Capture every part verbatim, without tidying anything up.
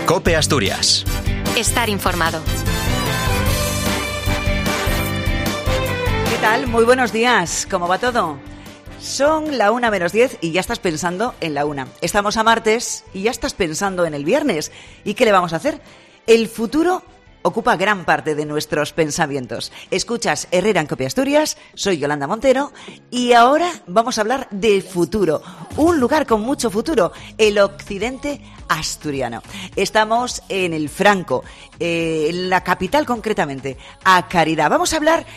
COPE Asturias. Estar informado. ¿Qué tal? Muy buenos días. ¿Cómo va todo? Son la una menos diez y ya estás pensando en la una. Estamos a martes y ya estás pensando en el viernes. ¿Y qué le vamos a hacer? El futuro ocupa gran parte de nuestros pensamientos. Escuchas Herrera en COPE Asturias, soy Yolanda Montero y ahora vamos a hablar de futuro. Un lugar con mucho futuro, el occidente asturiano. Estamos en el Franco, eh, en la capital concretamente, a Caridad. Vamos a hablar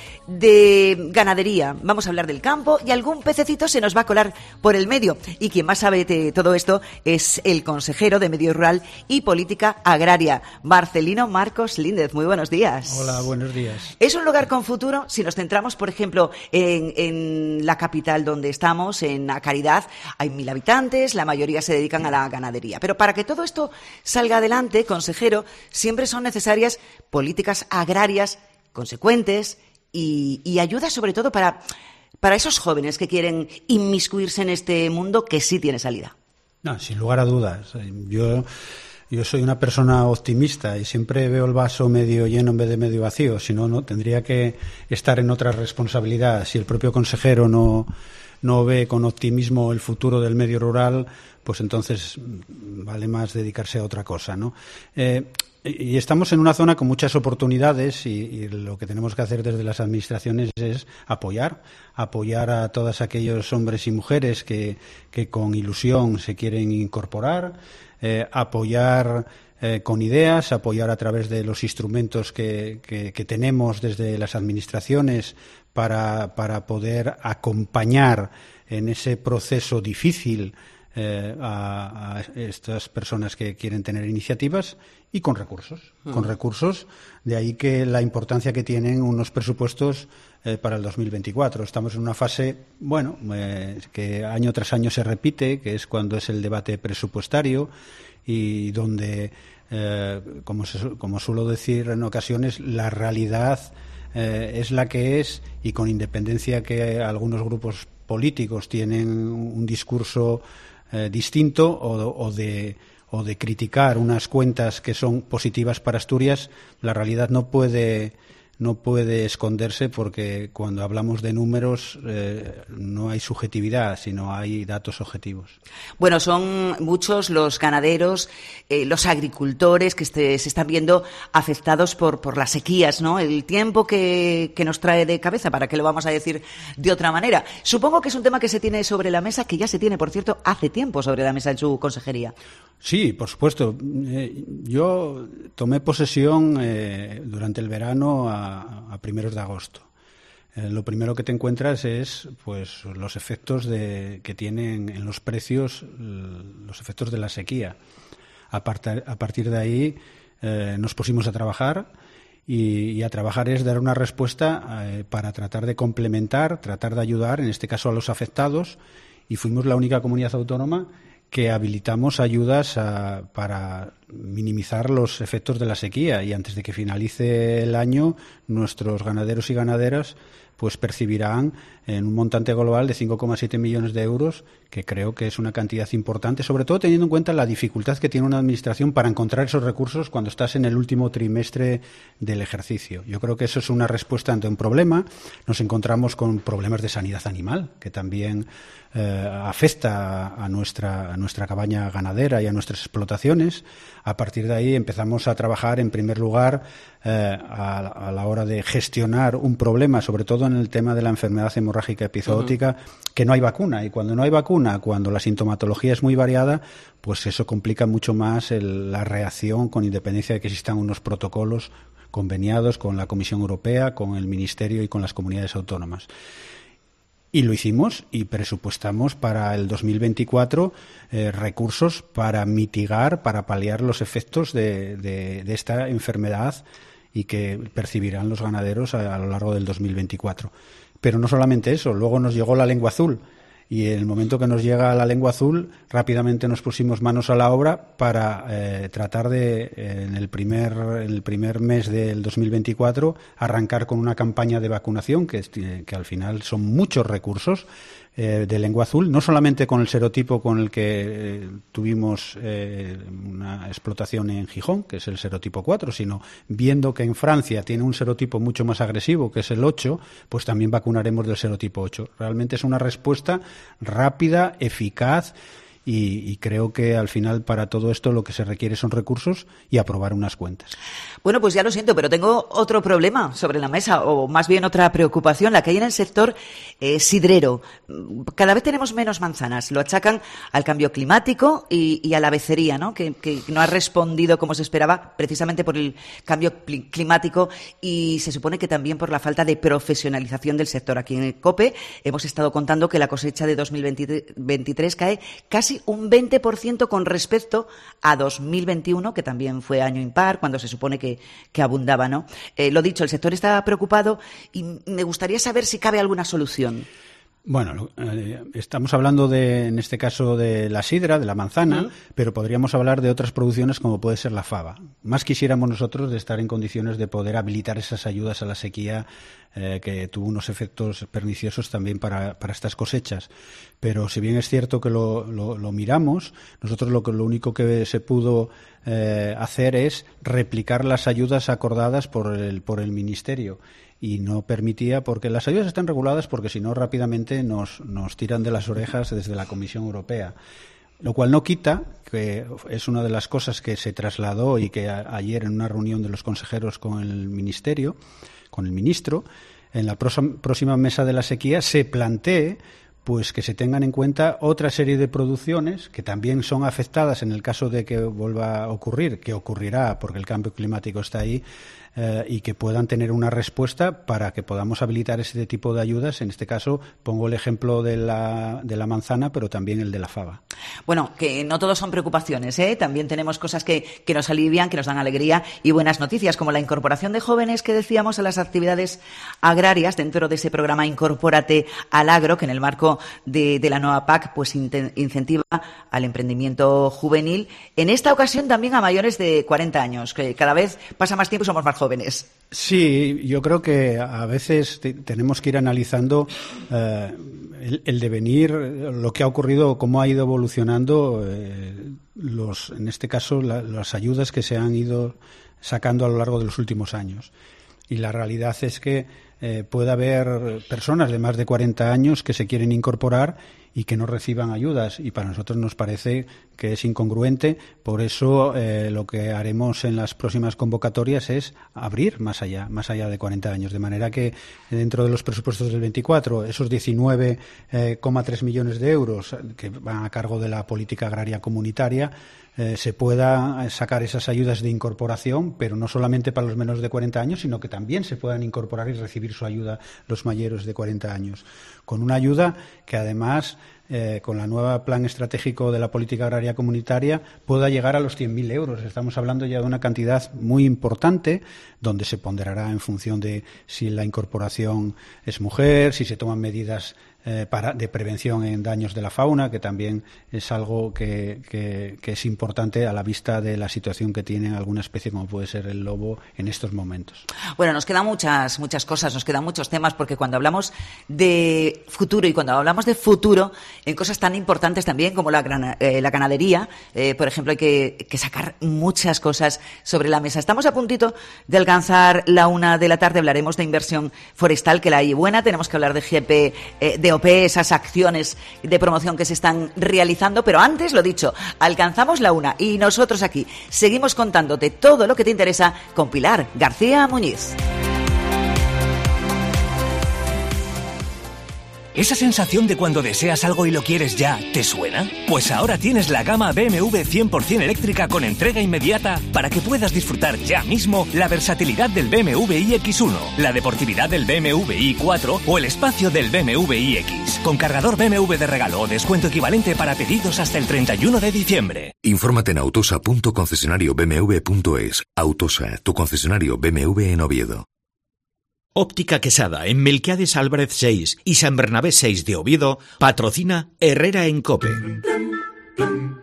de ganadería, vamos a hablar del campo y algún pececito se nos va a colar por el medio. Y quien más sabe de todo esto es el consejero de Medio Rural y Política Agraria, Marcelino Marcos Líndez. Muy buenos días. Hola, buenos días. Es un lugar con futuro si nos centramos, por ejemplo, en, en la capital donde estamos, en A Caridad. Hay mil habitantes, la mayoría se dedican a la ganadería. Pero para que todo esto salga adelante, consejero, siempre son necesarias políticas agrarias consecuentes y, y ayuda sobre todo para, para esos jóvenes que quieren inmiscuirse en este mundo que sí tiene salida. No, sin lugar a dudas. Yo... Yo soy una persona optimista y siempre veo el vaso medio lleno en vez de medio vacío. Si no, no tendría que estar en otra responsabilidad. Si el propio consejero no, no ve con optimismo el futuro del medio rural, pues entonces vale más dedicarse a otra cosa, ¿no? Eh, y estamos en una zona con muchas oportunidades y, y lo que tenemos que hacer desde las administraciones es apoyar, apoyar a todos aquellos hombres y mujeres que, que con ilusión se quieren incorporar. Eh, apoyar eh, con ideas, apoyar a través de los instrumentos que, que, que tenemos desde las administraciones para, para poder acompañar en ese proceso difícil eh, a, a estas personas que quieren tener iniciativas y con recursos, uh-huh. con recursos, de ahí que la importancia que tienen unos presupuestos eh, para el dos mil veinticuatro. Estamos en una fase, bueno, eh, que año tras año se repite, que es cuando es el debate presupuestario y donde, eh, como, se, como suelo decir en ocasiones, la realidad eh, es la que es y con independencia que algunos grupos políticos tienen un discurso eh, distinto o, o de o de criticar unas cuentas que son positivas para Asturias, la realidad no puede no puede esconderse porque cuando hablamos de números eh, no hay subjetividad, sino hay datos objetivos. Bueno, son muchos los ganaderos, eh, los agricultores que este, se están viendo afectados por, por las sequías, ¿no? El tiempo que, que nos trae de cabeza, ¿para qué lo vamos a decir de otra manera? Supongo que es un tema que se tiene sobre la mesa, que ya se tiene, por cierto, hace tiempo sobre la mesa en su consejería. Sí, por supuesto. Eh, yo tomé posesión eh, durante el verano a, a primeros de agosto. Eh, lo primero que te encuentras es pues los efectos de, que tienen en los precios, los efectos de la sequía. A, part- a partir de ahí eh, nos pusimos a trabajar y, y a trabajar es dar una respuesta eh, para tratar de complementar, tratar de ayudar, en este caso a los afectados, y fuimos la única comunidad autónoma que habilitamos ayudas a, para minimizar los efectos de la sequía y antes de que finalice el año nuestros ganaderos y ganaderas pues percibirán en un montante global de cinco coma siete millones de euros, que creo que es una cantidad importante, sobre todo teniendo en cuenta la dificultad que tiene una administración para encontrar esos recursos cuando estás en el último trimestre del ejercicio. Yo creo que eso es una respuesta ante un problema. Nos encontramos con problemas de sanidad animal, que también eh, afecta a nuestra, a nuestra cabaña ganadera y a nuestras explotaciones. A partir de ahí empezamos a trabajar, en primer lugar, eh, a, a la hora de gestionar un problema, sobre todo en el tema de la enfermedad hemorrágica epizootica, uh-huh. que no hay vacuna. Y cuando no hay vacuna, cuando la sintomatología es muy variada, pues eso complica mucho más el, la reacción, con independencia de que existan unos protocolos conveniados con la Comisión Europea, con el Ministerio y con las comunidades autónomas. Y lo hicimos y presupuestamos para el dos mil veinticuatro eh, recursos para mitigar, para paliar los efectos de, de, de esta enfermedad y que percibirán los ganaderos a, a lo largo del dos mil veinticuatro. Pero no solamente eso, luego nos llegó la lengua azul y en el momento que nos llega la lengua azul rápidamente nos pusimos manos a la obra para eh, tratar de, eh, en el primer, el primer mes del dos mil veinticuatro, arrancar con una campaña de vacunación que, que al final son muchos recursos, eh, de lengua azul, no solamente con el serotipo con el que eh, tuvimos eh, una explotación en Gijón, que es el serotipo cuatro, sino viendo que en Francia tiene un serotipo mucho más agresivo, que es el ocho, pues también vacunaremos del serotipo ocho. Realmente es una respuesta rápida, eficaz, Y, y creo que al final para todo esto lo que se requiere son recursos y aprobar unas cuentas. Bueno, pues ya lo siento, pero tengo otro problema sobre la mesa, o más bien otra preocupación, la que hay en el sector eh, sidrero. Cada vez tenemos menos manzanas, lo achacan al cambio climático y, y a la becería, ¿no? Que, que no ha respondido como se esperaba precisamente por el cambio climático y se supone que también por la falta de profesionalización del sector. Aquí en COPE hemos estado contando que la cosecha de dos mil veintitrés cae casi un veinte por ciento con respecto a dos mil veintiuno, que también fue año impar, cuando se supone que, que abundaba, ¿no? Eh, lo dicho, el sector está preocupado y me gustaría saber si cabe alguna solución. Bueno, eh, estamos hablando de, en este caso, de la sidra, de la manzana, uh-huh. pero podríamos hablar de otras producciones como puede ser la fava. Más quisiéramos nosotros de estar en condiciones de poder habilitar esas ayudas a la sequía eh, que tuvo unos efectos perniciosos también para, para estas cosechas. Pero si bien es cierto que lo, lo, lo miramos, nosotros lo, que, lo único que se pudo eh, hacer es replicar las ayudas acordadas por el, por el Ministerio. Y no permitía, porque las ayudas están reguladas porque si no rápidamente nos, nos tiran de las orejas desde la Comisión Europea. Lo cual no quita, que es una de las cosas que se trasladó y que a, ayer en una reunión de los consejeros con el Ministerio, con el ministro, en la próxima, próxima mesa de la sequía se plantee pues que se tengan en cuenta otra serie de producciones que también son afectadas en el caso de que vuelva a ocurrir, que ocurrirá porque el cambio climático está ahí, eh, y que puedan tener una respuesta para que podamos habilitar ese tipo de ayudas. En este caso pongo el ejemplo de la, de la manzana, pero también el de la fava. Bueno, que no todos son preocupaciones, ¿eh? También tenemos cosas que, que nos alivian, que nos dan alegría y buenas noticias, como la incorporación de jóvenes que decíamos a las actividades agrarias dentro de ese programa Incorpórate al Agro, que en el marco de, de la nueva P A C pues in- incentiva al emprendimiento juvenil. En esta ocasión también a mayores de cuarenta años, que cada vez pasa más tiempo y somos más jóvenes. Sí, yo creo que a veces te, tenemos que ir analizando eh, el, el devenir, lo que ha ocurrido, cómo ha ido evolucionando, eh, los, en este caso, la, las ayudas que se han ido sacando a lo largo de los últimos años. Y la realidad es que eh, puede haber personas de más de cuarenta años que se quieren incorporar y que no reciban ayudas, y para nosotros nos parece que es incongruente. Por eso eh, lo que haremos en las próximas convocatorias es abrir más allá, más allá de cuarenta años, de manera que dentro de los presupuestos del veinticuatro, esos diecinueve coma tres millones de euros que van a cargo de la política agraria comunitaria, eh, se pueda sacar esas ayudas de incorporación, pero no solamente para los menores de cuarenta años, sino que también se puedan incorporar y recibir su ayuda los mayores de cuarenta años, con una ayuda que además Eh, con la nueva plan estratégico de la política agraria comunitaria pueda llegar a los cien mil euros. Estamos hablando ya de una cantidad muy importante, donde se ponderará en función de si la incorporación es mujer, si se toman medidas eh, para, de prevención en daños de la fauna, que también es algo que, que, que es importante a la vista de la situación que tiene alguna especie como puede ser el lobo en estos momentos. Bueno, nos quedan muchas, muchas cosas, nos quedan muchos temas, porque cuando hablamos de futuro y cuando hablamos de futuro en cosas tan importantes también como la, grana, eh, la ganadería, eh, por ejemplo, hay que, que sacar muchas cosas sobre la mesa. Estamos a puntito de alcanzar la una de la tarde, hablaremos de inversión forestal, que la hay buena, tenemos que hablar de G P, eh, de O P, esas acciones de promoción que se están realizando, pero antes, lo dicho, alcanzamos la una y nosotros aquí seguimos contándote todo lo que te interesa con Pilar García Muñiz. ¿Esa sensación de cuando deseas algo y lo quieres ya, te suena? Pues ahora tienes la gama B M W cien por ciento eléctrica con entrega inmediata para que puedas disfrutar ya mismo la versatilidad del B M W i X uno, la deportividad del B M W i cuatro o el espacio del B M W iX. Con cargador B M W de regalo o descuento equivalente para pedidos hasta el treinta y uno de diciembre. Infórmate en autosa punto concesionario b m w punto es. Autosa, tu concesionario B M W en Oviedo. Óptica Quesada, en Melquiades Álvarez seis y San Bernabé seis de Oviedo, patrocina Herrera en COPE.